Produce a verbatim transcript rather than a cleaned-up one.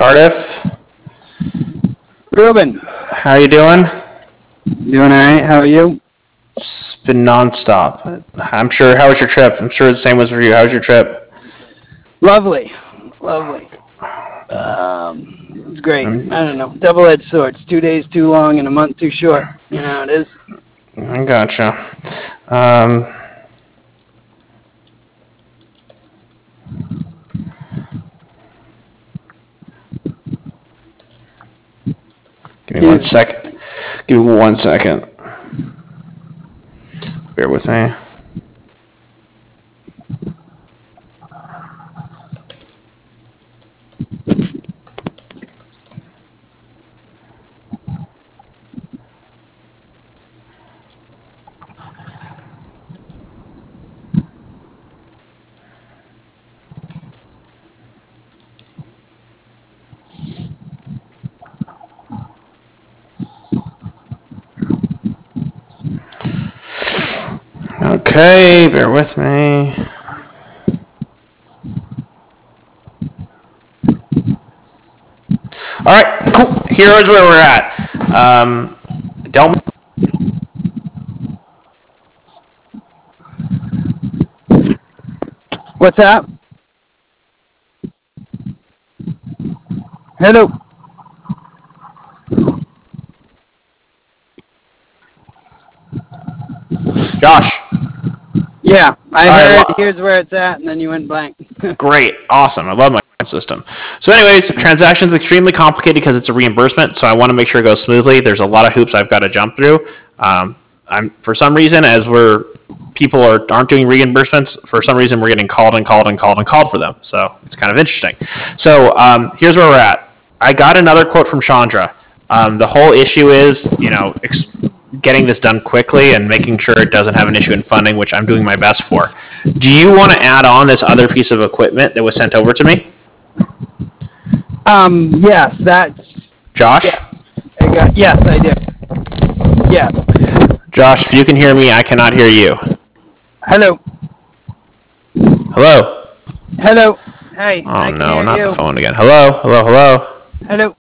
Cardiff. Ruben. How you doing? Doing all right. How are you? It's been nonstop. I'm sure. How was your trip? I'm sure the same was for you. How was your trip? Lovely. Lovely. Um, it's great. I'm, I don't know. Double-edged swords. Two days too long and a month too short. You know how it is. I gotcha. Um, give me one second. Give me one second. Bear with me. Okay, bear with me. All right, cool. Here's where we're at. Um, Del- What's that? Hello. Josh. Yeah, I All heard. right, well, Here's where it's at, and then you went blank. Great, awesome. I love my system. So anyways, transaction's extremely complicated because it's a reimbursement, so I want to make sure it goes smoothly. There's a lot of hoops I've got to jump through. Um, I'm for some reason, as we're people are, aren't doing reimbursements, for some reason we're getting called and called and called and called for them. So it's kind of interesting. So um, here's where we're at. I got another quote from Chandra. Um, the whole issue is, you know, ex- getting this done quickly and making sure it doesn't have an issue in funding, which I'm doing my best for. Do you want to add on this other piece of equipment that was sent over to me? Um. Yes. That's. Josh? Yes. I got. Yes, I do. Yes. Josh, if you can hear me, I cannot hear you. Hello. Hello? Hello. Hey. Oh, I can no, hear not you. the phone again. Hello? Hello? Hello? Hello.